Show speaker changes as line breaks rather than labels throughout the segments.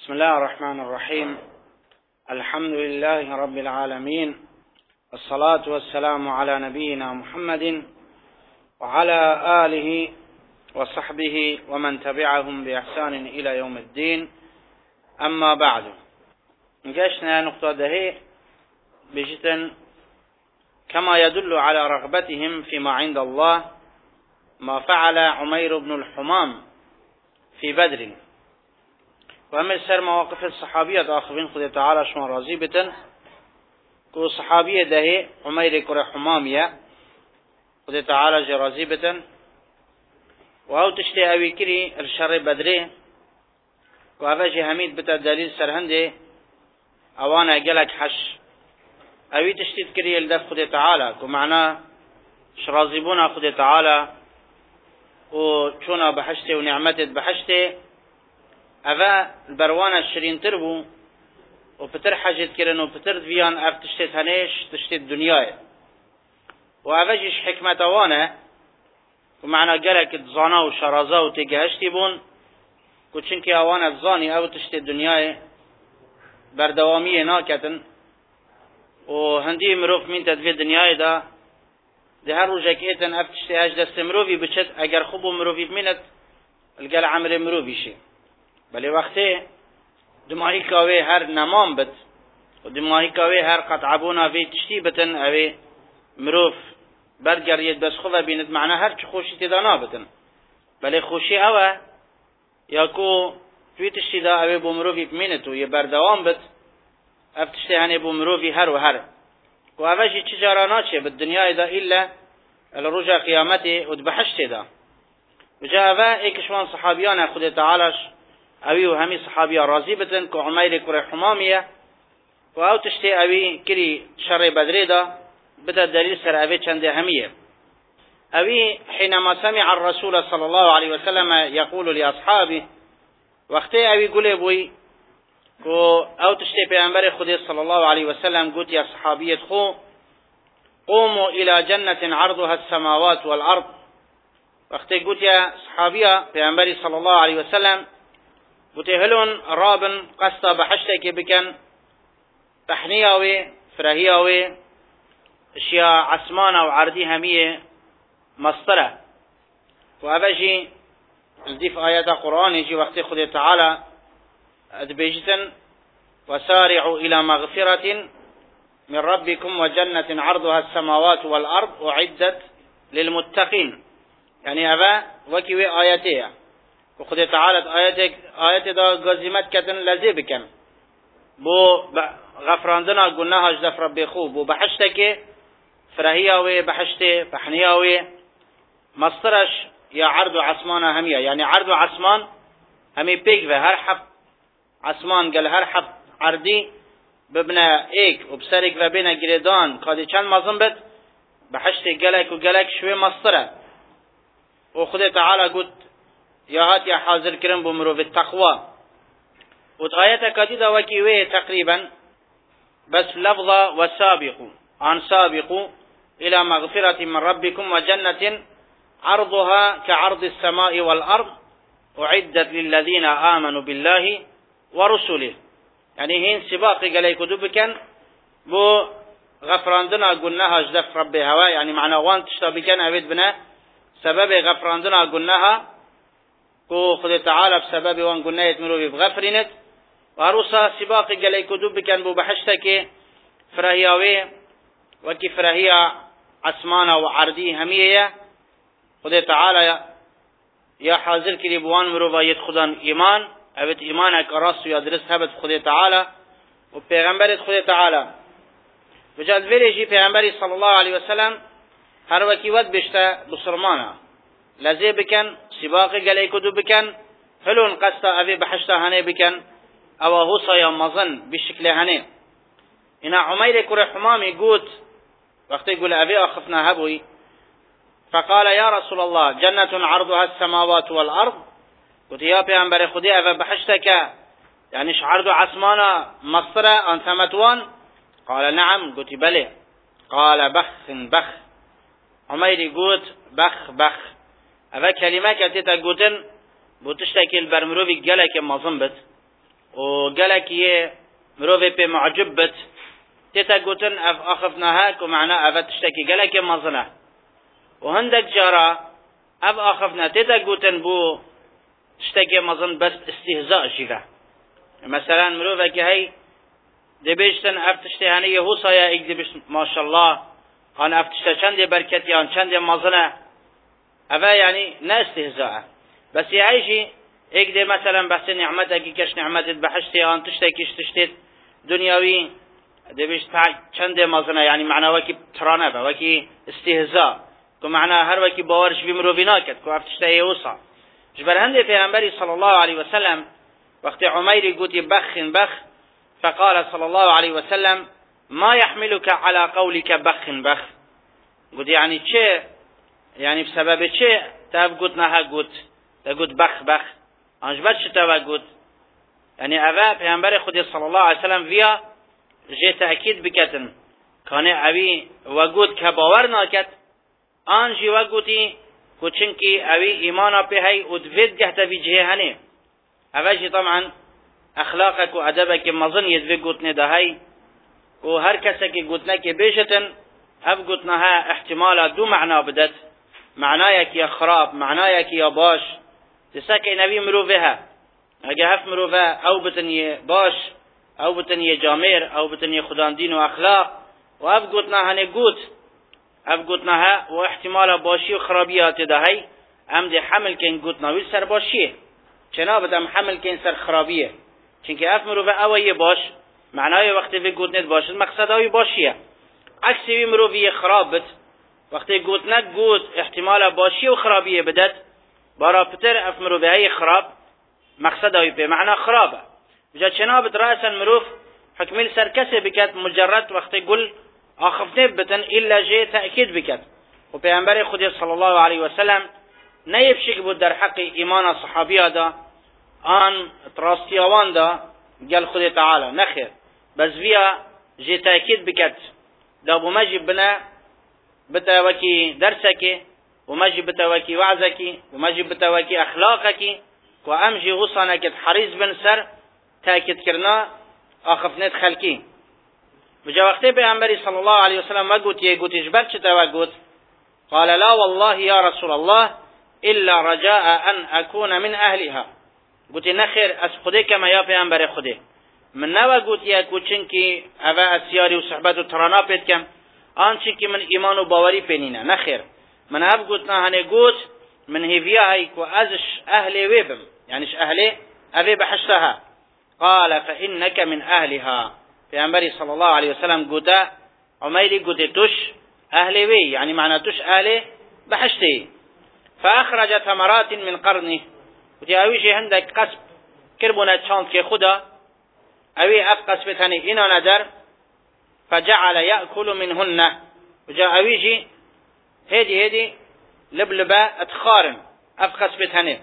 بسم الله الرحمن الرحيم. الحمد لله رب العالمين، والصلاة والسلام على نبينا محمد وعلى آله وصحبه ومن تبعهم بإحسان إلى يوم الدين. أما بعد، نجاشنا نقطة دهي بجتن كما يدل على رغبتهم فيما عند الله ما فعل عمير بن الحمام في بدر. وهم سر مواقف الصحابية آخرين خد تعالى شما راضي بتن كو صحابية دهي عمير كره حمامية خد تعالى جرازي بتن وهو تشتي اوي كري الشر بدري وهذا هميد بتا دليل سرهنده اوانا قلق حش اوي تشتي تكري الدف خد تعالى كو معناه شرازيبونا خد تعالى وشونا بحشته ونعمته بحشته أفا البروانة الشرين تربو وبتر حاجة كرن وبتر فيان أف تشتت هنيش تشتت الدنيا وأفاجيش حكمة وانا ومعنى قالك تزانا وشرازا وتجهشتي بون كوتشنكي وانا تزاني أو تشتت الدنيا بردوامية ناكتن وهندي مروف من تدفي الدنيا ده هر روجك ايتن أف تشتي هاج دست مروفي بشت اگر خوبو مروفي بمينت القال عمر مروفي شي بله وقتی دماغی کاوی هر نمام بد و دماغی کاوی هر قطعبونا وی تشتی بتن اوی مروف برگرید بس خواه بیند معنی هر چه خوشی تدانا بتن بله خوشی اوه یا کو توی تشتی دا اوی بو مروفی بمینتو یه بردوام بد اف تشتی هنه بو مروفی هر و هر و اوشی چجارانا چه بد دنیای دا ایلا الرجا قیامتی و دبحشتی دا وجا اوه ایکشوان صحابیان خود تعالیش اوی و همی صحابی راضی بتن که عمیر کره حمامیه و او تشتی اوی کری شر بدری دا بدا دلیل سر اوی چنده همیه. اوی حينما سمع الرسول صلى الله عليه وسلم يقول لأصحابه وقتی اوی گله بوی که او تشتی پیغمبر خود صلى الله عليه وسلم قلت يا صحابیت خو قوموا الى جنة عرضها السماوات والارض. وقتی قلت يا صحابیه پیغمبر صلى الله عليه وسلم بتهلون رابن قصة بحشتك بكن تحنياوي فرهياوي اشياء عسمانة وعردي همية مسطرة وابجي الديف آيات القرآن يجي وقت خذ تعالى ادبيجتن وسارعوا إلى مغفرة من ربكم وجنة عرضها السماوات والأرض أعدت للمتقين. يعني أبا وكي آياتيه وخد تعالى آيات دا قزمت كتن لذي بكن بو غفراندنا قلناها جدف ربي خوب بو بحشتك فرهياوي بحشتي بحنياوي مصرش يا عرض عسمان همية. يعني عرض عسمان همي بيك هر حب عسمان قال هر حب عردي ببنا ايك وبسرك وبين جريدان قادي چند مازن بد بحشتي قلك وقلك شوي مصره وخد تعالى قلت يا هات يا حاضر كرم بمروف التقوى وآيات كديدة وكيوه تقريبا بس لفظة وسابقوا عن سابقوا إلى مغفرة من ربكم وجنة عرضها كعرض السماء والأرض أعدت للذين آمنوا بالله ورسله. يعني هين سباق قلي كدوبكن بو غفراندنا قلناها جدف ربي هوا. يعني معنى وان تشتبكن أبيد بنا سبب غفراندنا قلناها كو خد تعالى بسبب وان قلنا يتمروا بغفرينت وعروسا سباق قلي كدوب بكن بو بحشتك فرهياوي وكي فرهيا عسمانة وعردي همية خد تعالى يا حاضر كري بوان مروفا يدخدان إيمان أبت إيمانك راس يدرس هبت خد تعالى وبيغمبرت خد تعالى وجاد فيريجي بيغمبري صلى الله عليه وسلم هر وكي ود بشتا بصرمانه لذي بكن سباقي قلي كدو بكن هلون قصة أبي بحشتا هني بكن أو هوصا يمظن بالشكل هني. إنا عمير كره حمامي قوت وقت يقول أبي أخفنا هبوي فقال يا رسول الله جنة عرضها السماوات والأرض. قلت يا بيعنبر خدي أبي بحشتك يعني عرض عسمانا مصرة أن ثمتوان؟ قال نعم. قلت بلي. قال بخ بخ. عمير قوت بخ بخ. أفا كلمة كتتا قوتن بوتشتكي البرمروبي قلق مظن بت و گلکی مروی پی معجب بت تیتا گوتن اف آخفناها که معنا اف تشتکی گلکی مزنه و هندک جارا اف آخفنا تیتا گوتن بو تشتکی مزن بس استهزاء جیوه مثلا مروی که هی دبیشتن اف تشتهانه یهوسا یا ایک دبیشت ماشالله آن اف تشته چند برکتی آن چند مزنه اف یعنی نه استهزاء بس یعیشی ایک ده مثلا بحث نعمت کی کش نعمت بحشتی آن تشته کش تشتید دنیاوی دبیشت چند مزنه یعنی معنا وکی ترانه با وکی استهزاء که معنا هر وکی باورش بیمرو بناکد که اف تشته یهوسا جبر هنده پیغمبری صلی الله علیه وسلم وقت عمیری گوتی بخ فقال صلى الله عليه وسلم ما يحملك على قولك بخ قلت يعني چه يعني بسبب چه تاب قلت نها قلت تقول بخ انجبت شتوا قلت يعني أبا پیغمبر خودی صلى الله عليه وسلم ويا جه تأكيد بكتن كان أبي وقود كباور ناكت آنجي وقودي كوچنكي أبي إيمانا بهي ودفيد قهت في جهه هنه أباجي طبعا اخلاقك و ادبك مزن يدوي قوتنه دهي و هر کسی که گوتنه که بیشتن اف گوتنه ها احتمال دو معنا بدت معنای که خراب معنای که باش تسا که نبی مروفه ها اگه هف مروفه او بتنی باش او بتنی جامر او بتنی خداندین و اخلاق و اف گوتنه ها نگوت اف گوتنه ها و احتمال باشی و خرابیات دهی ام ده حمل که این گوتنه وی سر باشیه چنا بدم حمل که این سر خرابیه چونکه اف مروفه اویه باش معنای وقتی وی گوت نت باشد مقصد اوی باشیه عکسی وی مروفی خراب بد وقتی گوت نت گوت احتمال باشی و خرابیه بدد برا پتر اف مروفی های خراب مقصد اوی به معنا خرابه جا چنابت رأسا مروف حکمیل سر کسی بکد مجرد وقتی گل آخفنه بتن الا جه تأکید بکد و پیغمبر خودی صلی الله علیه وسلم نیبشک بود در حق ایمان صحابی دا آن تراستیوان دا قال خدي تعالى نخير بس فيها جي تأكيد بكت دا بمجي بنا بتاوكي درسك ومجي بتاوكي وعزك ومجي بتاوكي أخلاقك وأمجي غصانك حريص بن سر تأكيد كرنا آخفنت خلقي بجا وقتي بأنبري صلى الله عليه وسلم ما قلت جبرت توا قال لا والله يا رسول الله إلا رجاء أن أكون من أهلها قلت نخير از خودی کما یا پیامبر خودی من نوا قلت یا کوچنکی اوا اسیاری و صحبت و ترانا پید کم آنچه که من ایمان و باوری پینینه نخیر من اب قلت نه هنه قلت من هیویا هی کو ازش اهل ویبم یعنیش اهل اوی بحشتها قال فإنك من اهلها پیامبری صلی الله علیه وسلم قلت عمیری قلت توش اهل وی یعنی معنی توش اهل بحشته فأخرج ثمرات من قرنه وتي اویش هندک قصب کربونه چاند که خدا اوی اف قصبتنی اینا ندر فجعل يأكل منهن وجا اویجی هدی لبلبا اتخارن اف قصبتنی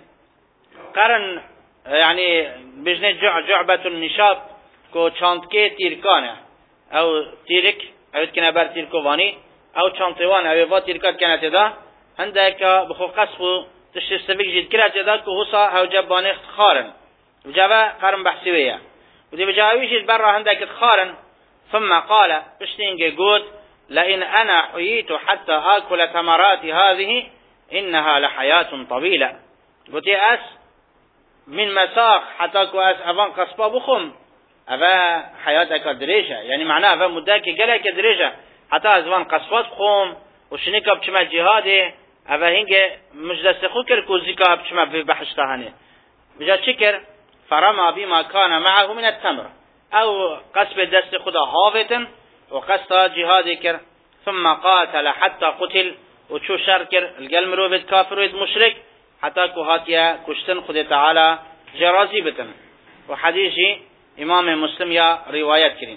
قرن يعني بجنه جعبة النشاب کو چاند که تیرکانه او تیرک اوید کنه بر تیرکوانی او چانتوان اوی با تیرکات کنه تدا هندک بخو قصبو تشتستفيق جد كلا جداد كهوصا هاو جباني خارن وجابا قارن بحثيوية ودي بجاويش برا عندك خارن ثم قال بشتينجي قود لئن أنا حييت حتى آكل ثمرات هذه إنها لحياة طويلة قلت أس من مساق حتى كو أس أفان قصبا بخم أفا حياتك دريجة يعني معناه أفا مداكي قلك دريجة حتى أزوان قصبات بخم وشنكا بشما جهاده اوه هنگه مجدست خود کرد که زیکا بچما بحشتهانه بجا چکر فرما بما کان معه من التمر او قصب دست خدا حافتن و قصد جهاد کرد ثم قاتل حتى قتل و چو شر کرد القلم روید کافر روید مشرک حتى که هاتیا کشتن خود تعالی جرازی بتن و حدیثی امام مسلم یا روایت کریم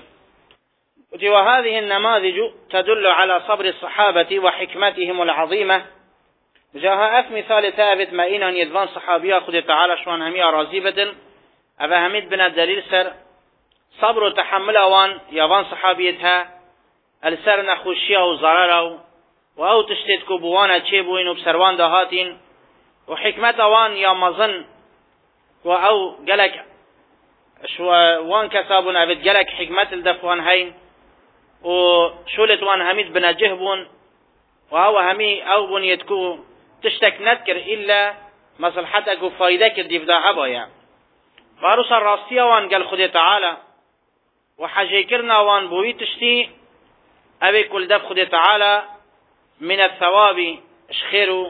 وهذه النماذج تدل على صبر الصحابة وحكمتهم العظيمة جاها اف مثال ثابت ما اینا یدوان صحابیا خود تعالی شوان همی راضی بدن او همید بنا دلیل سر صبر و تحمل اوان یوان صحابیت ها السر نخوشی و ضرر و او تشتید کو بوانا چه بوین و بسروان دهاتین و حکمت اوان یا مظن و او گلک وان كسابون أبد جلك حكمة الدفوان هين وشولت وان هميد بنجهبون وهو همي أو بن يتكو تشتك نذكر إلا مصلحتك وفايدك الدفداء أبايا فارس الراستية وان قال خدي تعالى وحجيكرنا وان بوي تشتي أبي كل دف خدي تعالى من الثواب اشخيرو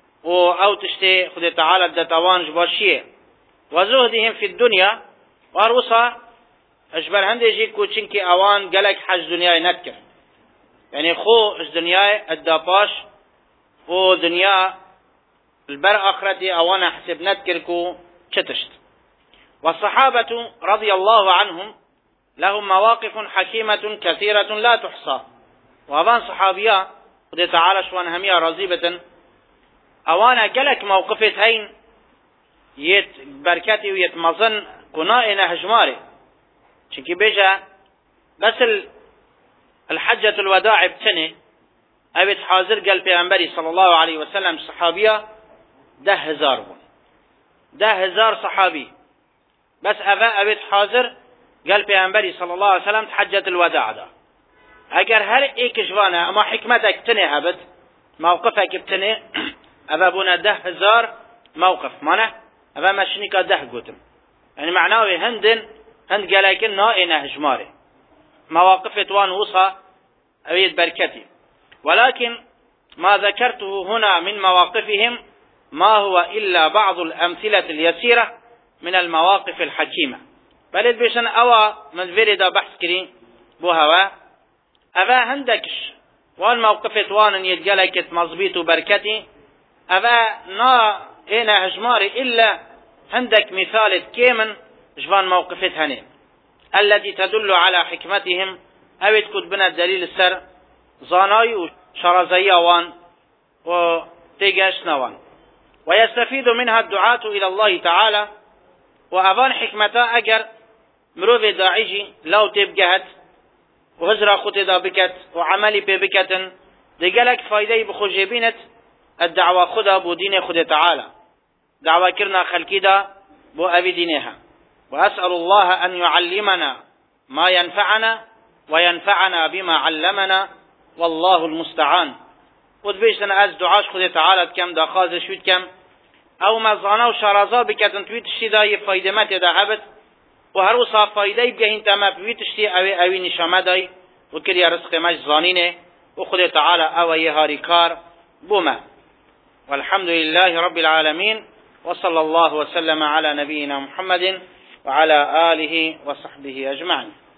أو تشتي خدي تعالى الدتوان جباشيه وزهدهم في الدنيا وارسا اجبر هندي يجيكو چنكي اوان قالك حج دنيا نذكر يعني خو الدنيا الداباش و دنيا البر اخرتي اوان حسب نذكركو چتشت. والصحابة رضي الله عنهم لهم مواقف حكيمة كثيرة لا تحصى. وابان صحابيا خدي تعالى شوان همية رازيبة اوان قالك موقفت هين يت بركتي ويت مظن كنائنا هجماري چونكي بيجا بس الحجة الوداع بسنة أبت حاضر قال پیغمبري صلى الله عليه وسلم صحابية 10,000 10,000 صحابي بس أبت حاضر قال پیغمبري صلى الله عليه وسلم حجة الوداع ده اگر هر ایک جوانه اما حكمتك بتنه أبت موقفك بتنه أبا بونا 10,000 موقف مانه أبا مشنيكا 10 قوتم يعني معناه هند قالكن نائنا هجماري مواقف وان وصى أبيت بركتي. ولكن ما ذكرته هنا من مواقفهم ما هو إلا بعض الأمثلة اليسيرة من المواقف الحكيمة. بلد بيشن أوا من فريدا بحث كرين بوهوا أبا هندكش وان موقفت وان يتقالكت مظبيط بركتي أبا نائنا هجماري إلا هندك مثال كيمن جوان موقفت هني التي تدل على حكمتهم أو تكون بنا الدليل السر زاناي وشرزية وان وتيجاش نوان. ويستفيد منها الدعاة إلى الله تعالى وأبان حكمتا أجر مروف داعيجي لو تبقهت وهزرا خطدا بكت وعملي ببكت دقالك فايدة بخجبينة الدعوة خدا بو دين خدا تعالى دعوة كرنا خلقي دا بو أبي دينها. وأسأل الله أن يعلمنا ما ينفعنا وينفعنا بما علمنا والله المستعان. ودبيشتنا أز دعاش خدا تعالى كم دا خاز شويت كم أو مزانا وشرازا بكتن تويت اشتدا يفايدة ما تدعبت وهروسا فايدة بجهين تما بويت اشتي أوي نشامة داي وكريا رزق ماش زانينه وخدا تعالى أو يهاري كار بوما. والحمد لله رب العالمين وصلى الله وسلم على نبينا محمد وعلى آله وصحبه أجمعين.